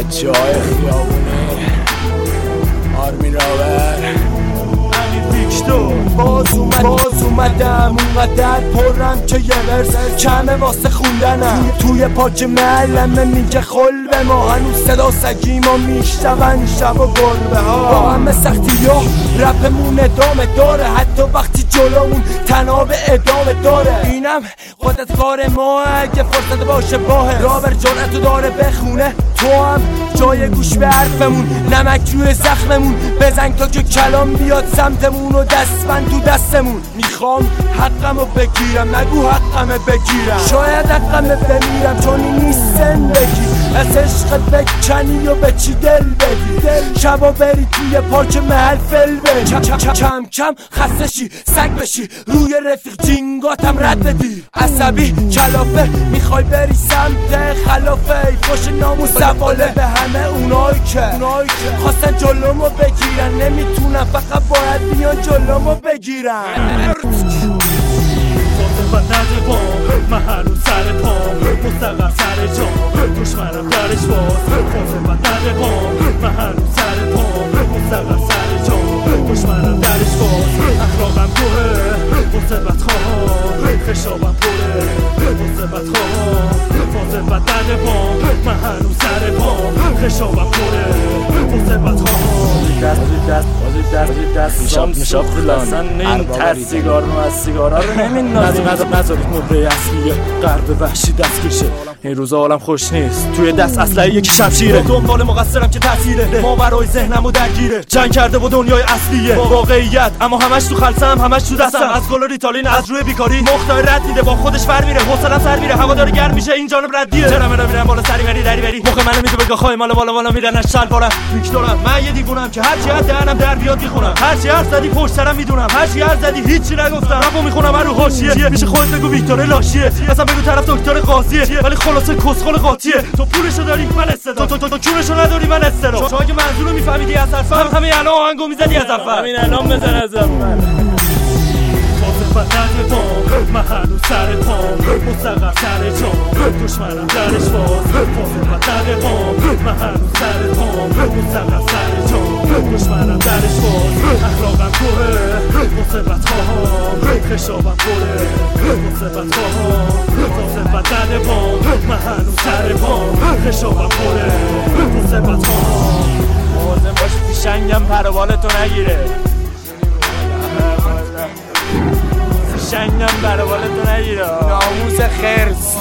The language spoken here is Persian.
بچه های خیابونه آرمین راور باز اومدم اونقدر پرم که یه ورس کمه واسه خوندنم توی پاک معلمه میگه خل به ما هنوز صدا سگی ما میشتون شب و گربه ها با همه سختی ها رپمون ادامه داره حتی وقتی جلومون تناب ادامه داره اینم خودت کار ما اگه فرصت باشه باه رابر جرأتو داره بخونه تو هم جای گوش به حرفمون نمک روی زخممون بزن تا که کلام بیاد سمتمون و دستبند تو دستمون میخوام حقمو بگیرم نگو حقمه بگیرم شاید حقمه بمیرم چون این نیست زندگی از عشقت بکنی و به چی دل بدی شبا بری توی پارک محل فل بری کم کم خسته شی سگ بشی روی رفیق جینگاتم رد بدی عصبی کلافه میخوای بری سمت خلافه خوش نام و سواله به همه اونایی که خواستن جلومو بگیرن نمیتونن فقط باید بیان جلومو بگیرن نده پام من هنوز سر پام مستقر سر جام دشمنم درش باز خواستم نده پام من هنوز سر پام مستقر سر جام دشمنم درش باز اخلاقم گوه مصبت خواهم خشابم پره مصبت خواهم فاصبت نده پام من هنوز سر پام خشابم پره مصبت خواهم میشاب فلان این تر سیگار رو از سیگارا رو نمیندازیم نذارید مهره اصلیه غرب وحشی دستگیر شه این روزا حالم خوش نیست توی دست اسلحه یکی شمشیره دنبال مقصرم که تاثیره ما برای ذهنمو درگیره جنگ کرده با دنیای اصلیه واقعیت اما همش تو خلسم همش تو دستم از گل ریتالین از روی بیکاری مختار رد میده با خودش فر میره حوصله‌ام سر میره هوا داره گرم میشه این جانب ردیه چرا میرم بالا سری بری مخ منو میده بگا خواهی بالا میرن از شلوارم ویکتورم من یه دیوونم که هرچی از دهنم در بیاد میخونم هرچی حرف زدی پشت سرم میدونم هرچی حرف زدی هیچی نگفتم رپو میخونم رو حاشیه میشه خودت بگو ویکتور لاشیه اصلا بگو طرف دکتر قاضیه ولی خلاصه کسخل قاطیه تو پولشو داری من استعداد تو کونشو نداری من استعداد شما که منظورو میفهمیدی از حرفم همین الان آهنگو میزدی از اول همین الان بزن از اول نده پام من هنوز سر پام مستقر سر جام دشمنم درش باز فاصبت نده پام من هنوز سر پام مستقر سر جام دشمنم درش باز اخلاقم گوه مصبت خواهم خشابم پره مصبت خواهم فاصبت نده پام من هنوز سر پام خشابم پره مصبت خواهم موازن باش فیشنگم پروبالتو نگیره شنگم برابالتو نگیره ناموس خرس